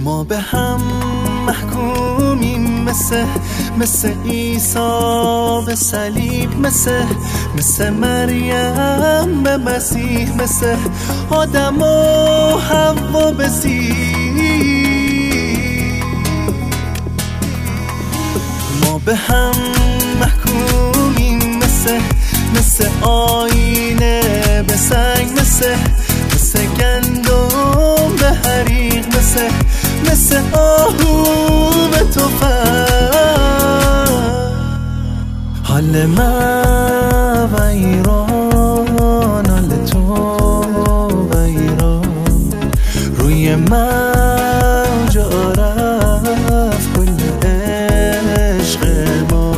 ما به هم محکومیم مثل عیسی به صلیب، مثل مریم به مسیح، مثل آدم و حوا به سیح. ما به هم محکومیم مثل آینه به سنگ، مثل گندم به حریق، مثل آهو به تفنگ. حال من و ایران، حال تو و ایران، روی من جا رفت کل عشق ما.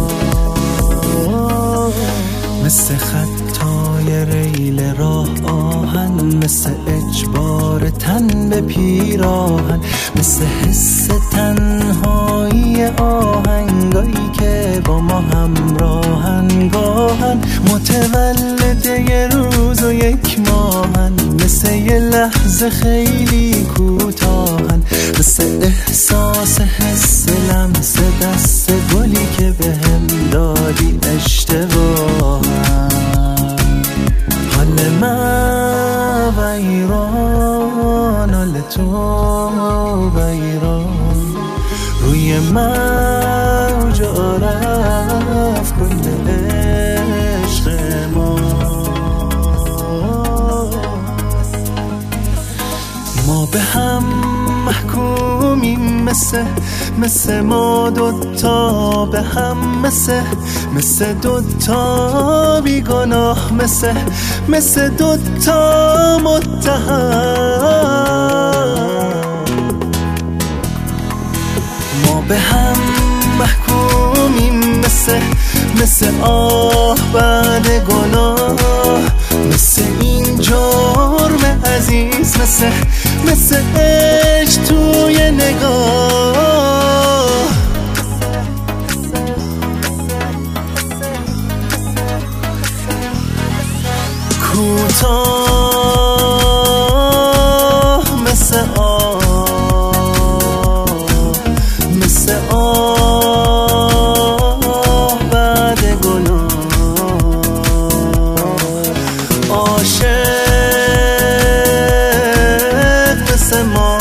مثل خطای ریل راه آهن، مثل اجبار تن به پیراهن، مثل حس تنهایی آهنگایی که با ما همراهن، گاهن متولد یه روز و یک ماهن، مثل یه لحظه خیلی کوتاهن، مثل احساس حس لمس دست گلی که بهم دادی اشتباهن. حال من و ایران، حال تو و ایران، روی من جا رفت کل عشق ما. ما به هم محکومیم مثل ما دوتا به هم، مثل دوتا بیگناه، مثل دوتا متهم. ما به هم محکومیم مثل آه بعد گناه، مثل این جرم عزیز، مثل عشق توی نگاه. کوتاه مثل آه بعد گناه، عاشق مثل ما.